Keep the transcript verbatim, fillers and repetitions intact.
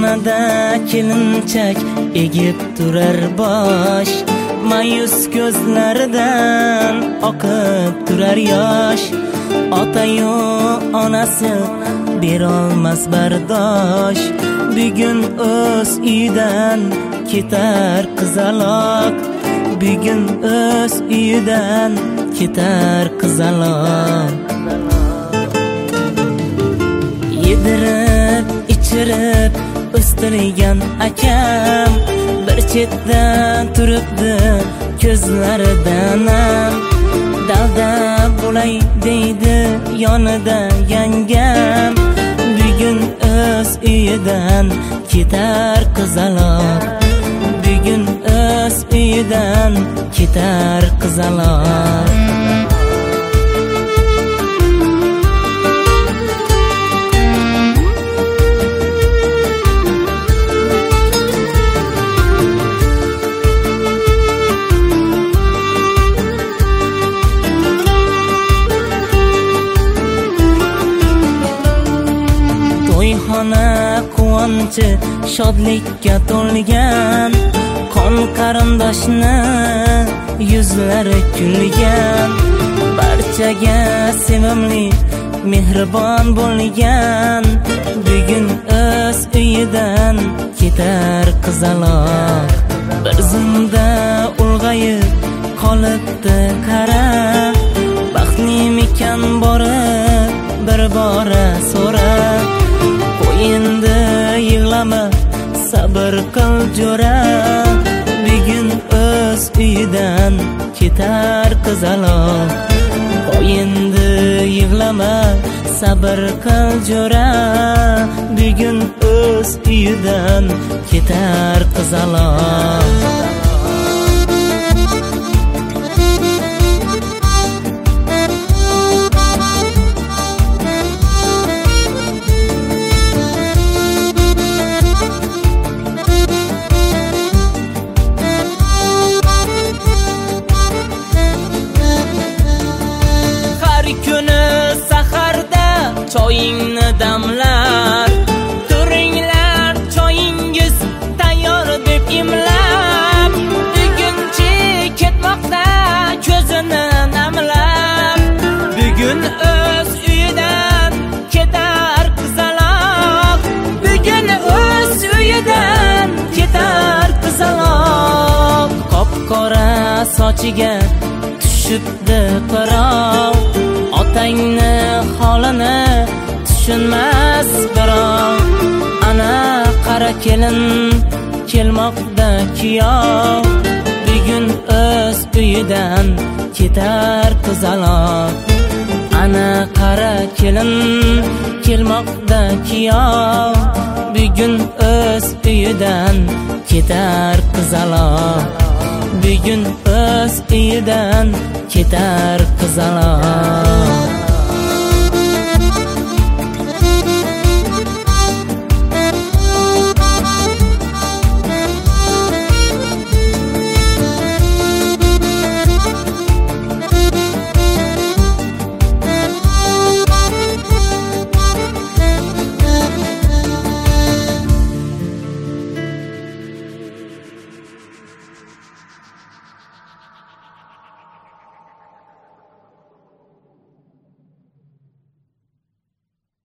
Ostonada kelinchak egib turar bosh, mayus ko'zlaridan oqib turar yosh. Ota-yu onasi berolmas bardosh, bugun o'z uyidan ketar qizaloq, bugun o'z uyidan ketar qizaloq. Yedirib ichirib o'stirgan akam bir chetdan turibdi ko'zlaridan ham. Dalda bo'lay deydi yonida yangam, bugun o'z uyidan ketar qizaloq, bugun o'z uyidan ketar qizaloq. To'yxona quvonchi shodlikka to'lgan, qon qarindoshni yuzlari kulgan, barchaga sevimli mehribon bo'lgan, bugun o'z uyidan ketar qizaloq. Bir zumda ulg'ayib qolibdi qara, baxtlimikan borib bir bora so'ra. Endi yig'lama, sabr qil jo'ra, bugun o'z uyidan ketar qizaloq. Endi yig'lama, sabr qil jo'ra, bugun o'z uyidan ketar qizaloq. Choyingni damlar, turinglar choyingiz tayyor deb imlab, bugunchi ketmoqda ko'zini namlab, bugun o'z uyidan ketar qizaloq, bugun o'z uyidan ketar qizaloq. Qop-qora sochiga tushibdi qirov, otangni holini tushunmas birov. Ana qara kelin kelmoqda kuyov, bugun o'z uyidan ketar qizaloq. Ana qara kelin kelmoqda kuyov, bugun o'z uyidan ketar qizaloq, bugun o'z uyidan ketar qizaloq.